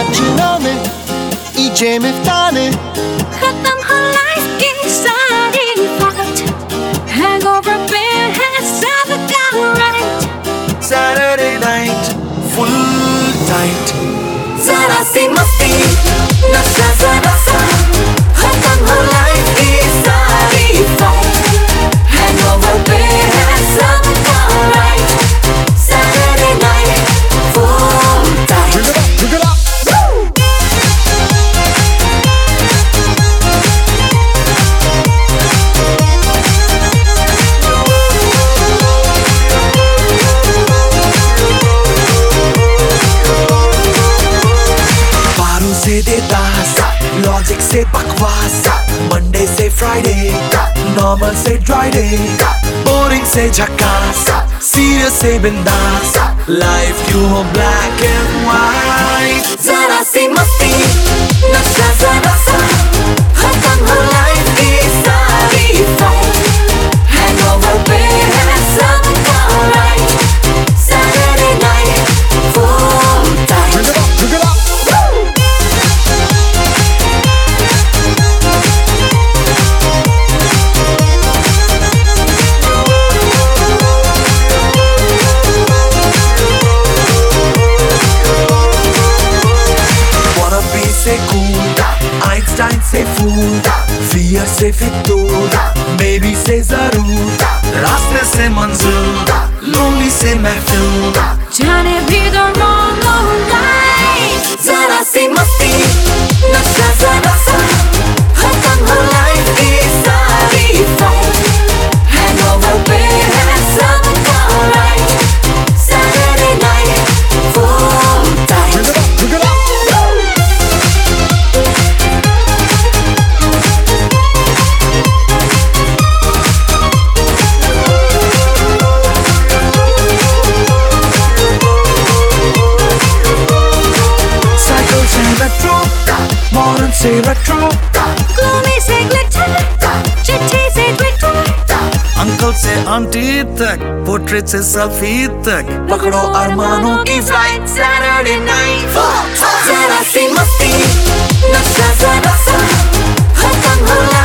zaczynamy, idziemy w tany. खत्म हो life की सारी fight. Hangover beer has never got right. Saturday night, full tight. जरा सी मस्ती, नशा जरा सा. खत्म हो लाइफ की सारी fight. Hangover beer has never got right. Saturday night, full tight. Drink it up. बारों से देता लॉजिक से बकवास, मंडे से फ्राइडे, नॉर्मल से ड्राई डे, बोरिंग से झकास, सीरियस से बिंदास, लाइफ क्यों हो ब्लैक एंड व्हाइट. जरा सी मस्ती, नशा जरा सा. खत्म हो लाइफ की सारी fight. Hangover beer has never got right. Saturday night, full tight. Drink it up, drink it up. Wanna be से cool, Einstein से fool, fear से फितूर, maybe से जरूर, रास्ते से मंजूर, lonely से महफूर. जाने भी दो wrong or right. जरा सी मस्ती, नशा जरा सा. खत्म हो लाइफ की सारी fight. Hangover beer has never got right. Saturday night, full tight. Drink it up, drink it up. Cycle से retro, modern से retro, Gloomy से glitter, चिट्ठी से Twitter. अंकल से आंटी तक, पोर्ट्रेट से सेल्फी तक, पकड़ो अरमानों की फ्लाइट. Saturday night, जरा सी मस्ती, नशा जरा सा. खत्म हो